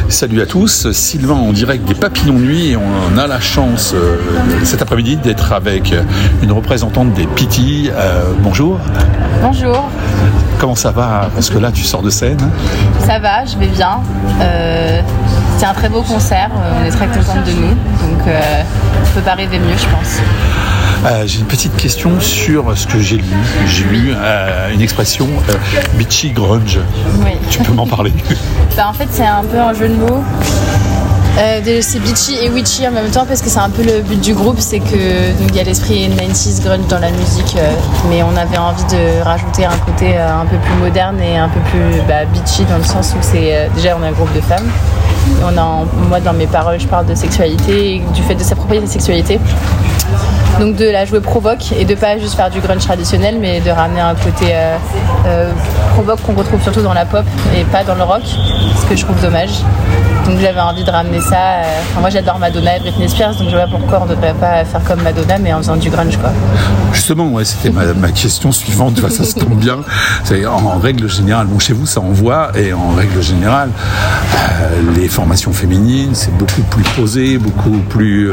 Salut à tous, Sylvain en direct des Papillons Nuit et on a la chance cet après-midi d'être avec une représentante des Pity. Bonjour. Bonjour. Comment ça va? Parce que là tu sors de scène. Ça va, je vais bien. C'est un très beau concert, on est très contente de nous, donc on ne peut pas rêver mieux je pense. J'ai une petite question sur ce que j'ai lu. J'ai lu une expression bitchy grunge. Oui. Tu peux m'en parler? En fait, c'est un peu un jeu de mots. C'est bitchy et witchy en même temps parce que c'est un peu le but du groupe, c'est que donc il y a l'esprit 90s grunge dans la musique, mais on avait envie de rajouter un côté un peu plus moderne et un peu plus bitchy dans le sens où c'est déjà on est un groupe de femmes. Et moi dans mes paroles je parle de sexualité et du fait de s'approprier sa sexualité. Donc de la jouer provoque et de pas juste faire du grunge traditionnel mais de ramener un côté provoque qu'on retrouve surtout dans la pop et pas dans le rock, ce que je trouve dommage. Donc j'avais envie de ramener ça. Moi j'adore Madonna et Britney Spears, donc je vois pourquoi on ne devrait pas faire comme Madonna mais en faisant du grunge quoi. Justement, ouais, c'était ma question suivante, tu vois, ça se tombe bien. En règle générale, bon chez vous ça envoie et en règle générale, les formations féminines c'est beaucoup plus posé, beaucoup plus...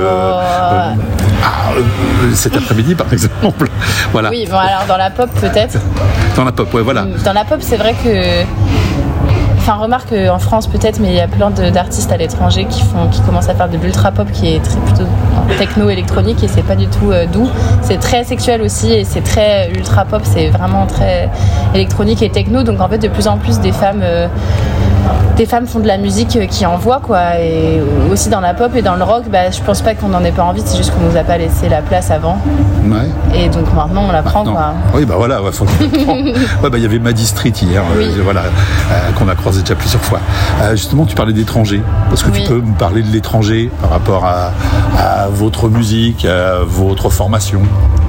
cet après-midi par exemple. Voilà. Oui, bon alors dans la pop peut-être. Dans la pop, ouais voilà. Dans la pop c'est vrai que... Enfin, remarque en France peut-être, mais il y a plein d'artistes à l'étranger qui commencent à faire de l'ultra pop qui est plutôt techno électronique et c'est pas du tout doux. C'est très sexuel aussi et c'est très ultra pop, c'est vraiment très électronique et techno. Donc en fait de plus en plus des femmes font de la musique qui envoie quoi. Et aussi dans la pop et dans le rock, je pense pas qu'on n'en ait pas envie, c'est juste qu'on nous a pas laissé la place avant. Ouais. Et donc maintenant on la prend quoi. Oui voilà, faut le prendre. Ouais, y avait Maddie Street hier, oui. Qu'on a croisé déjà plusieurs fois. Justement tu parlais d'étrangers. Est-ce que tu peux me parler de l'étranger par rapport à votre musique, à votre formation?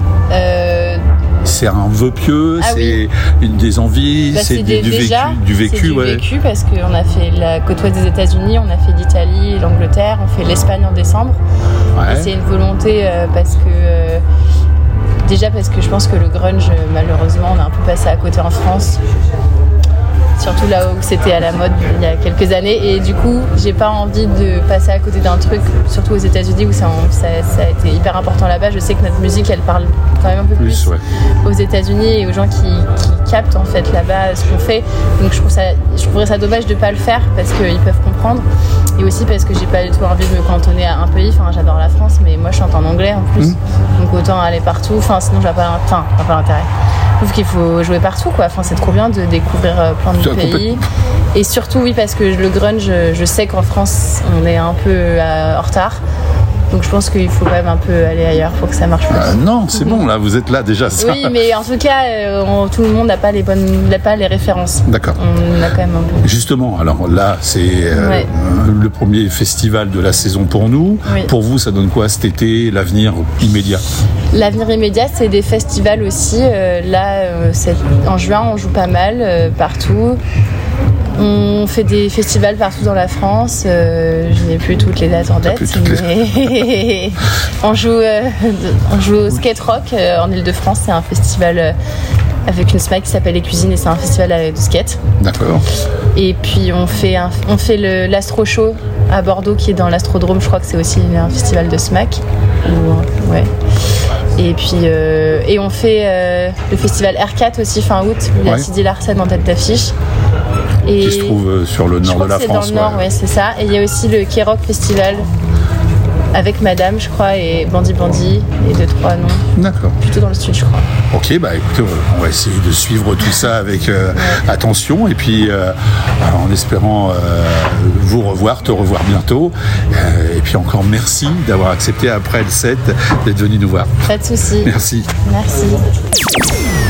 C'est un vœu pieux, c'est une des envies, c'est du vécu. C'est du vécu parce qu'on a fait la côte ouest des États-Unis, on a fait l'Italie, l'Angleterre, on fait l'Espagne en décembre. Ouais. Et c'est une volonté parce que je pense que le grunge, malheureusement, on a un peu passé à côté en France. Surtout là où c'était à la mode il y a quelques années et du coup j'ai pas envie de passer à côté d'un truc, surtout aux États-Unis où ça a été hyper important là-bas. Je sais que notre musique elle parle quand même un peu plus aux États-Unis et aux gens qui captent en fait là-bas ce qu'on fait, donc je trouverais ça dommage de pas le faire parce qu'ils peuvent comprendre et aussi parce que j'ai pas du tout envie de me cantonner à un pays. Enfin j'adore la France mais moi je chante en anglais en plus, donc autant aller partout, sinon j'ai pas l'intérêt. Je trouve qu'il faut jouer partout quoi. C'est trop bien de découvrir plein de pays. Et surtout parce que le grunge, je sais qu'en France on est un peu en retard. Donc je pense qu'il faut quand même un peu aller ailleurs pour que ça marche plus. Non, c'est bon là, vous êtes là déjà. Ça. Oui, mais en tout cas, tout le monde n'a pas les références. D'accord. On a quand même un peu. Justement, alors là, c'est le premier festival de la saison pour nous. Oui. Pour vous, ça donne quoi cet été, l'avenir immédiat? L'avenir immédiat, c'est des festivals aussi. En juin, on joue pas mal partout. On fait des festivals partout dans la France. Je n'ai plus toutes les dates en tête, mais on joue au Skate Rock en Ile-de-France. C'est un festival avec une SMAC qui s'appelle Les Cuisines et c'est un festival de skate. D'accord. Et puis on fait l'Astro Show à Bordeaux qui est dans l'Astrodrome. Je crois que c'est aussi un festival de SMAC. Ouais. Et puis on fait le festival R4 aussi fin août. Il y a Sidi Larsen en tête d'affiche. Qui se trouve sur le nord de la France. Dans le nord, c'est ça. Et il y a aussi le K-Rock Festival avec Madame, je crois, et Bandit et 2-3 noms. D'accord. Plutôt dans le sud, je crois. Ok, écoutez, on va essayer de suivre tout ça avec attention et puis en espérant te revoir bientôt. Et puis encore merci d'avoir accepté après le set d'être venu nous voir. Pas de souci. Merci. Merci.